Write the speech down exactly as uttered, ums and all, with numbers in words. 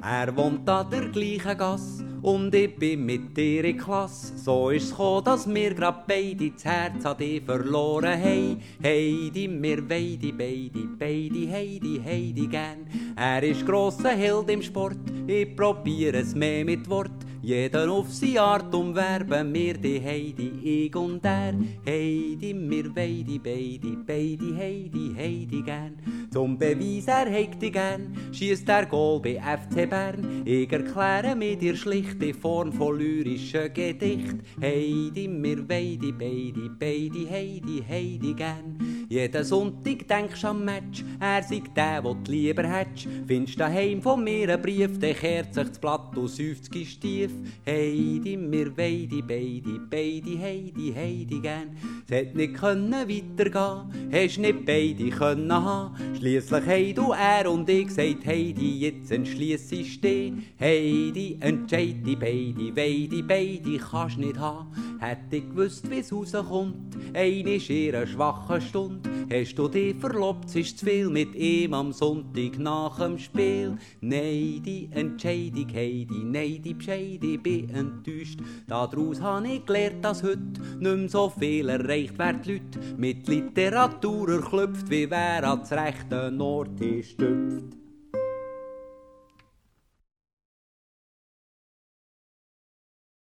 Er wohnt an der gleichen Gasse und ich bin mit dir in Klasse. So ist's gekommen, dass wir grad beide das Herz an dich verloren haben. Heidi, wir weidi, beide, beide, Heidi, Heidi gern. Er ist grosser Held im Sport, ich probier es mehr mit Wort. Jeder auf seine Art umwerben wir die Heidi, ich und er. Heidi, wir weidi, beide, beide, Heidi, Heidi gern. Zum Beweis, er heigt dich gern, schiesst er Goal bei F C Bern. Ich erkläre mir dir schlicht die Form von lyrischen Gedicht. Heidi, wir weidi, beide, beide, Heidi, Heidi gern. Jeden Sonntag denkst am Match, er sei der, wo du lieber hättest. Findest daheim von mir einen Brief, der kehrt sich das Blatt und säuft stief. Heidi, wir weidi, beide, beide, Heidi, Heidi gern. Es hätt nicht können weitergehen, hast nicht beide können haben. Schliesslich haben du er und ich gesagt, Heidi, jetzt entschliess ich steh. Heidi, entscheid die beide, weidi, beide kannst nicht haben. Hätt ich gewusst, wie's rauskommt, ein ist ihre schwache Stunde. Hast du dich verlobt, es ist zu viel mit ihm am Sonntag nach dem Spiel. Nein, die Entscheidung, Heidi, nein, die Bescheid, ich bin enttäuscht. Daraus habe ich gelernt, dass heute nicht mehr so viel erreicht wird, die Leute mit Literatur erklüpft, wie wer ans rechte Ort ist stüpft.